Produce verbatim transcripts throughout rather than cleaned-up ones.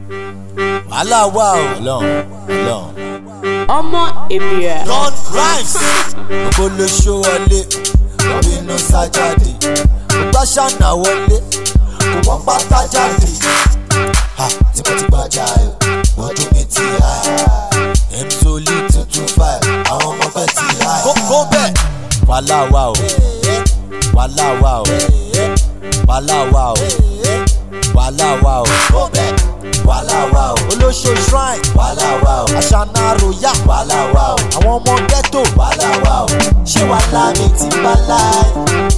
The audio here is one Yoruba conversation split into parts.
wàhálà wà o ọlọ́run ọlọ́run. ọmọ èbìrà. Don Rhymes gbogbo ló ṣó wọlé bínú sájáde kò bá ṣànà wọlé kò wọ́n pátá jáde. tí mo ti gbàjà ẹ̀ ojú mi ti hà ẹ̀ mzoli tuntun five àwọn ọmọ bẹ́ẹ̀ ti hà. kókó bẹ́ẹ̀ wàhálà wà o wàhálà wà o wàhálà wà o wàhálà wà o wàhálà wà o olóṣò shrine wàhálà wà o àṣànà àròyá wàhálà wà o àwọn ọmọ ghetto wàhálà wà o ṣé wàhálà mi ti bá láì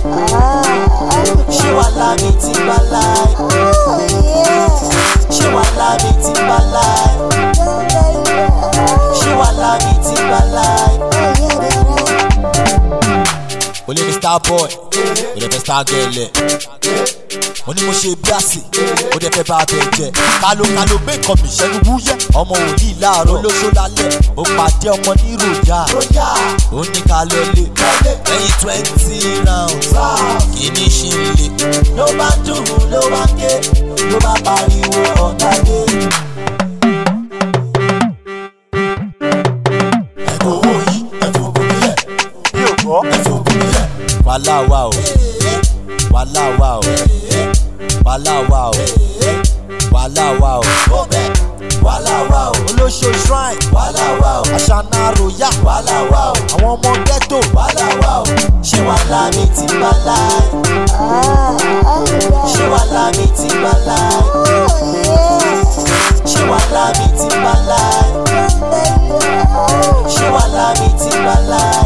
ṣé wàhálà mi ti bá láì ṣé wàhálà mi ti bá láì ṣé wàhálà mi ti bá láì. Olè mi star boy, olè mi star girl ẹ̀. Mo ní mo ṣe bí àsè, ó dẹ̀ fẹ́ bá abẹ jẹ. Kalo kalo gbé nǹkan mi ṣẹ́nu wúyẹ́. Ọmọ òní láàárọ̀ olóṣó lálẹ́. Ó pàdé ọmọ ní ròjà. Ó ní ká lọ lé. Lẹ́yìn twenty rounds, kìíní ṣì ń le. Ló bá dùn ló bá ké, ló bá pariwo ọ̀gá dé. Ẹ̀kọ́ owó yìí, ẹ̀fọ́ òkúlẹ̀. Bí ò gbọ́, ẹ̀fọ́ òkúlẹ̀. Wàhálà wà o, wàhálà wà o. Wàhálà wà o, wàhálà wà o, wàhálà wà o, olóṣò shrine wàhálà wà o, àṣànà àròyá wàhálà wà o, àwọn ọmọ ghetto wàhálà wà o. ṣé wàhálà mi ti bá láì ṣé wàhálà mi ti bá láì ṣé wàhálà mi ti bá láì ṣé wàhálà mi ti bá láì.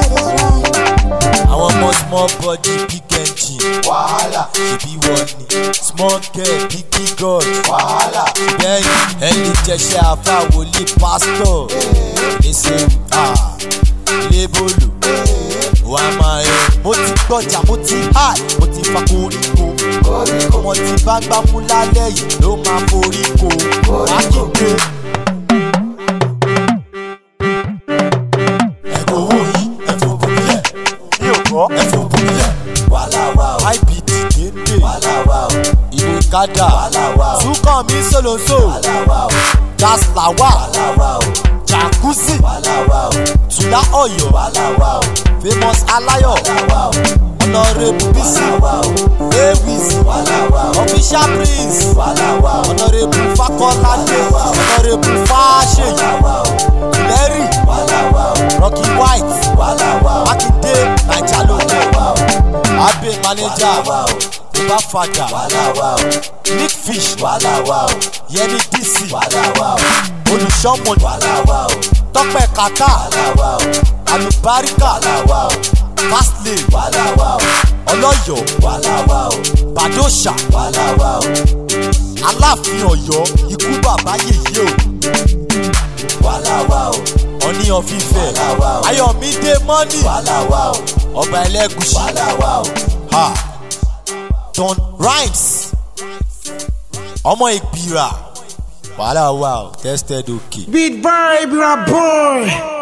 àwọn ọmọ small body big engine wàhálà ṣèbí wọ́n ni small girl big big god wàhálà bẹ́ẹ̀ni ẹni jẹ́ṣẹ́ àfàwọlé pásítọ̀ níṣẹ́wù lébòlù wà máa ẹ̀. mo ti gbọ́jà mo ti high mo ti fa koríko ọmọ tí bá gbámú lálẹ́ yìí ló máa forí ko wákìndé. ẹ̀kọ́ owó yìí ẹ̀fọ́ òkúlẹ̀ bí ò gbọ́ ẹ̀fọ́ òkúlẹ̀. wàhálà wà o I B T dédé wàhálà wà o ìwé kádà wàhálà wà o súnkàn mi sòlòsò wàhálà wà o gas làwà wàhálà wà o jacuzzi wàhálà wà o tùlá ọ̀yọ́ wàhálà wà o famous aláyọ̀ wàhálà wà o honorable bisi wàhálà wà o lewis wàhálà wà o official prince wàhálà wà o honorable fakọ́ládé honorable fàṣeyì wàhálà wà o larry wàhálà wà o rocky white wàhálà wà o makinde naija lóde wà o abe manager wà o bá fàjà wàhálà wà o nick fish wàhálà wà o yẹmi dc wàhálà wà o olùṣọ́mọ̀nì wàhálà wà o tọ́pẹ́ kàkà wàhálà wà o àlùbáríkà wàhálà wà o fastlane wàhálà wà o ọlọ́yọ̀ wàhálà wà o bàdóṣà wàhálà wà o aláàfin ọ̀yọ́ ikú bàbá yèyé o wàhálà wà o ọ̀ní ọ̀fífẹ́ wàhálà wà o ayọ̀mídé mọ́nì wàhálà wà o ọba ẹlẹ́gùṣì wàhálà wà o ha Don Rhymes ọmọ ìgbìrà wàhálà wà o tested okay. Beat by Ibra boy.